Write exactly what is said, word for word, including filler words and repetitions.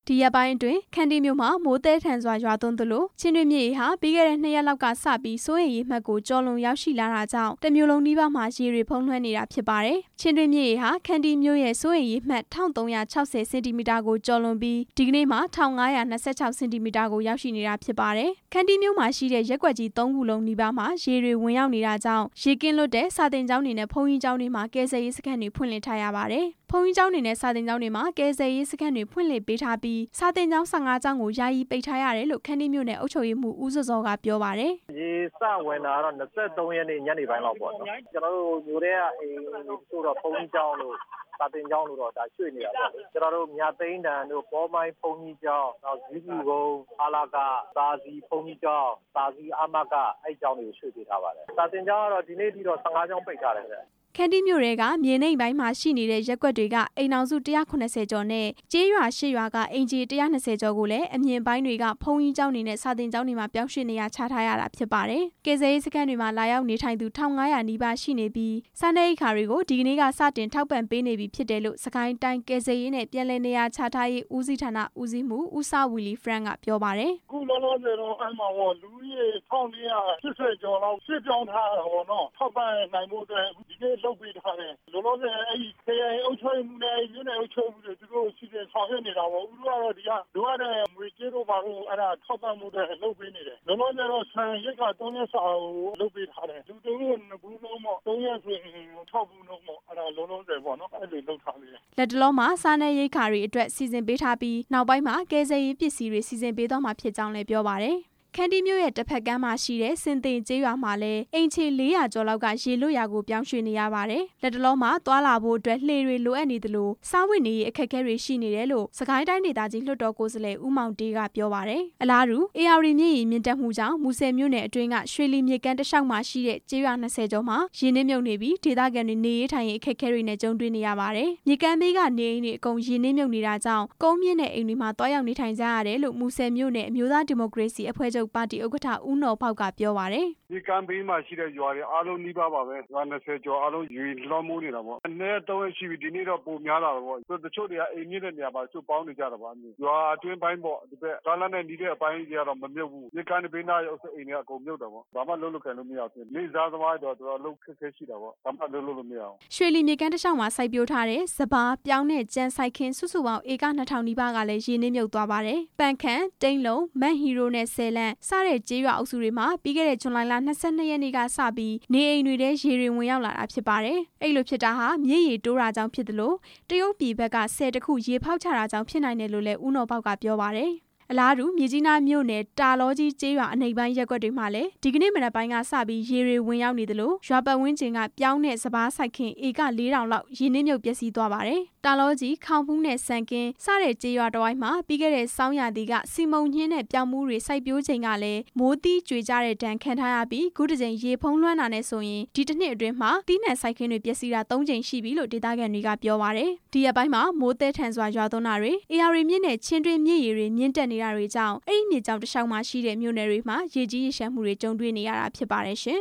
ဒီရက်ပိုင်းအတွင်းခန္တီမြို့မှာမိုးသည်းထန်စွာရွာသွန်းသလိုချင်းတွင်းမြစ်ရေဟာပြီးခဲ့တဲ့နှစ်ရက်လောက်ကစပြီးစိုးရိမ်ရေမှတ်ကိုကျော်လွန်ရောက်ရှိလာတာကြောင့်တစ်မြို့လုံးနီးပါးမှာရေတွေဖုံးလွှမ်းနေတာဖြစ်ပါတယ်။ချင်းတွင်းမြစ်ရေဟာခန္တီမြို့ရဲ့စိုးရိမ်ရေမှတ်တစ်ထောင်သုံးရာခြောက်ဆယ်စင်တီမီတာကိုကျော်လွန်ပြီးဒီကနေ့မှာတစ်ထောင်ငါးရာနှစ်ဆယ့်ခြောက်စင်တီမီတာကိုရောက်ရှိနေတာဖြစ်ပါတယ်။ခန္တီမြို့မှာရှိတဲ့ရပ်ကွက်ကြီးသုံးခုလုံးနီးပါးမှာရေတွေဝင်ရောက်နေတာကြောင့်ရေကင်းလွတ်တဲ့စာသင်ကျောင်းတွေနဲ့ဘုန်းကြီးကျောင်းတွေမှာကယ်ဆယ်ရေးစခန်းတွေဖွင့်လှစ်ထားရပါတယ်။ဘုန်းကြီးကျောင်းတွေနဲ့စာသင်ကျောင်းတွေမှာကယ်ဆယ်ရေးစခန်းတွေဖွင့်လှစ်ပေးထားပြီးစာသင်ကျောင်းဆယ့်ငါးကျောင်းကိုယာယီပိတ်ထားရတယ်လို့ခန္တီမြို့နယ်အုပ်ချုပ်ရေးမှူးဦးစောစောကပြောပါတယ်။ရေစဝင်တာတော့နှစ်ဆက်သုံးရက်နေ့ညနေပိုင်းလောက်ပေါ့နော်။ကျွန်တော်တို့မြို့ထဲကအိမ်တို့တော့ဘုန်းကြီးကျောင်းတို့စာသင်ကျောင်းတို့တော့ဒါရွှေ့နေတာပေါ့။ကျွန်တော်တို့မြသိန်းတန်တို့ပေါ်မိုင်းဘုန်းကြီးကျောင်းနောက်ဇီးကူကုန်းအာလာကသာစီဘုန်းကြီးကျောင်းသာစီအာမကအဲ့ကျောင်းတွေကိုရွှေ့ပေးထားပါတယ်။စာသင်ကျောင်းကတော့ဒီနေ့ထိတော့ဆယ့်ငါးကျောင်းပိတ်ထားတယ်ဗျခန္တီမြို့ရဲကမြေနိမ့်ပိုင်းမှာရှိနေတဲ့ရပ်ကွက်တွေကအိမ်ထောင်စုတစ်ရာခုနှစ်ဆယ်ကျော်နဲ့ကျေးရွာရှစ်ရွာကအင်ဂျီတစ်ရာနှစ်ဆယ်ကျော်ကိုလည်းအမြင့်ပိုင်းတွေကဘုံကြီးကျောင်းတွေနဲ့စာသင်ကျောင်းတွေမှာပြောင်းရွှေ့နေရချထားရတာဖြစ်ပါတယ်။ကယ်ဆယ်ရေးစခန်းတွေမှာလာရောက်နေထိုင်သူတစ်ထောင်ငါးရာနီးပါးရှိနေပြီးစားနပ်ရိက္ခာတွေကိုဒီကနေ့ကစတင်ထောက်ပံ့ပေးနေပြီဖြစ်တယ်လို့စကိုင်းတိုင်းကယ်ဆယ်ရေးနဲ့ပြည်내နေရာချထားရေးဦးစီးဌာနဦးစီးမှုဦးစာဝီလီဖရန့်ကပြောပါတယ်။အခုလောလောဆယ်တော့အဲ့မှာဟောလူကြီးတစ်ထောင်လေးရာရှစ်ဆယ်ကျော်လောက်ရှစ်ပြောင်းထားတာဟောနော်ထောက်ပံ့နိုင်ဖို့အတွက်ဒီနေ့လုပ်ပေးထားတယ်လောလောဆယ်အဲ့ဒီခရိုင်အုပ်ချုပ်မှုနဲ့မြို့နယ်အုပ်ချုပ်မှုတွေသူတို့စီစဉ်ဆောင်ရွက်နေတာပေါ့ဦးတို့ကတော့ဒီကလိုအပ်တဲ့ငွေကြေးတို့ပါလို့အဲ့ဒါထောက်ပံ့မှုတွေလုပ်ပေးနေတယ်လောလောဆယ်တော့ဆန်ရိက္ခာသုံးရက်စာကိုလုပ်ပေးထားတယ်လူတို့နှစ်ဘူးလုံးပေါ့သုံးရက်ဆိုရင်၆ဘူးလုံးပေါ့အဲ့ဒါလောလောဆယ်ပေါ့နော်အဲ့လိုလုပ်ထားတယ်လက်တလုံးမှာစားနပ်ရိက္ခာတွေအတွက်စီစဉ်ပေးထားပြီးနောက်ပိုင်းမှာကယ်ဆယ်ရေးပစ္စည်းတွေစီစဉ်ပေးသွားမှာဖြစ်ကြောင်းလည်းပြောပါတယ်ခန္တီမြို့ရဲ့တစ်ဖက်ကမ်းမှာရှိတဲ့စင်တင်ကျေးရွာမှာလည်းအိမ်ခြေလေးရာကျော်လောက်ကရေလွတ်ရာကိုပြောင်းရွှေ့နေရပါတယ်။လက်တလုံးမှာသွာလာဖို့အတွက်လှေတွေလိုအပ်နေသလိုစားဝတ်နေရေးအခက်အခဲတွေရှိနေတယ်လို့စကိုင်းတိုင်းဒေသကြီးလွှတ်တော်ကိုယ်စားလှယ်ဦးမောင်တေးကပြောပါတယ်။အလားတူအေယာရီမြစ်ရေမြင့်တက်မှုကြောင့်မူဆယ်မြို့နယ်အတွင်းကရွှေလီမြစ်ကမ်းတစ်လျှောက်မှာရှိတဲ့ကျေးရွာနှစ်ဆယ်ကျော်မှာရေနစ်မြုပ်နေပြီးဒေသခံတွေနေရေးထိုင်ရေးအခက်အခဲတွေနဲ့ကြုံတွေ့နေရပါတယ်။မြစ်ကမ်းဘေးကနေအိမ်တွေအကုန်ရေနစ်မြုပ်နေတာကြောင့်ကုန်းမြင့်တဲ့အိမ်တွေမှာတွားရောက်နေထိုင်ကြရတယ်လို့မူဆယ်မြို့နယ်အမျိုးသားဒီမိုကရေစီအဖွဲ့ချုပ်ပါတီဥက္ကဋ္ဌဦးနော်ဖောက်ကပြောပါတယ်။ဒီကမ်းဘေးမှာရှိတဲ့ရွာတွေအားလုံးနှီးပါပါပဲရွာနှစ်ဆယ်ကျော်အားလုံးရေလွှမ်းမိုးနေတာပေါ့။နေ့သုံးရက်ရှိပြီဒီနေ့တော့ပုံများလာတော့ပေါ့။တချို့တွေကအိမ်မြင့်တဲ့နေရာမှာချို့ပေါင်းနေကြတာပါ။ရွာအတွင်းပိုင်းပေါ့ဒီဘက်ကားလမ်းနဲ့နီးတဲ့အပိုင်းတွေကတော့မမြုပ်ဘူး။ဒီကမ်းဘေးနားရောက်အိမ်တွေအကုန်မြုပ်တာပေါ့။ဘာမှလုပ်လို့ခံလို့မရဘူး။နေစားသမားတော့တော်တော်လုံးခက်ခဲရှိတာပေါ့။ဘာမှလုပ်လို့မရဘူး။ရွှေလီမြေကမ်းတစ်လျှောက်မှာစိုက်ပျိုးထားတဲ့စပါးပြောင်းနဲ့ကြံစိုက်ခင်းစုစုပေါင်းဧကနှစ်ထောင်နီးပါးကလည်းရေနစ်မြုပ်သွားပါတယ်။ပန်ခမ်းတိန်လုံးမန်ဟီရိုနဲ့ဆယ်လန့်စတဲ့ကျေးရွာအုပ်စုတွေမှာပြီးခဲ့တဲ့ဇွန်လ၂၂ရက်နေ့ကစပြီးနေအိမ်တွေထဲရေတွေဝင်ရောက်လာတာဖြစ်ပါတယ်။အဲ့လိုဖြစ်တာဟာမြစ်ရေတိုးတာကြောင့်ဖြစ်သလိုတရုတ်ပြည်ဘက်ကဆယ်တခုရေဖောက်ချတာကြောင့်ဖြစ်နိုင်တယ်လို့လည်းဦးနော်ပေါက်ကပြောပါတယ်။အလားတူမြေကြီးနားမြို့နယ်တာလောကြီးကျေးရွာအနိမ့်ပိုင်းရပ်ကွက်တွေမှာလည်းဒီကနေ့မနက်ပိုင်းကစပြီးရေတွေဝင်ရောက်နေသလိုရွာပတ်ဝန်းကျင်ကပြောင်းတဲ့စပါးစိုက်ခင်းဧကလေးထောင်လောက်ရေနစ်မြုပ်ပျက်စီးသွားပါတယ်။တာလောကြီးခေါင်ဖူးနဲ့စံကင်းစတဲ့ကျေးရွာတစ်ဝိုက်မှာပြီးခဲ့တဲ့ဆောင်းရာသီကစီမုံညင်းနဲ့ပြောင်းမှုတွေစိုက်ပျိုးချိန်ကလည်းမိုးသီးကြွေကြတဲ့ဒဏ်ခံထားရပြီးခုတစ်ချိန်ရေဖုံးလွှမ်းတာနဲ့ဆိုရင်ဒီတစ်နှစ်အတွင်းမှာသီးနှံစိုက်ခင်းတွေပျက်စီးတာသုံးချိန်ရှိပြီလို့ဒေသခံတွေကပြောပါတယ်။ဒီရက်ပိုင်းမှာမိုးသည်းထန်စွာရွာသွန်းတာတွေအေယာရီမြစ်နဲ့ချင်းတွင်းမြစ်ရေတွေမြင့်တက်နေတာတွေကြောင့်အဲ့ဒီမြေကြောင်တစ်လျှောက်မှာရှိတဲ့မြို့နယ်တွေမှာရေကြီးရေရှမ်းမှုတွေကြုံတွေ့နေရတာဖြစ်ပါတယ်ရှင်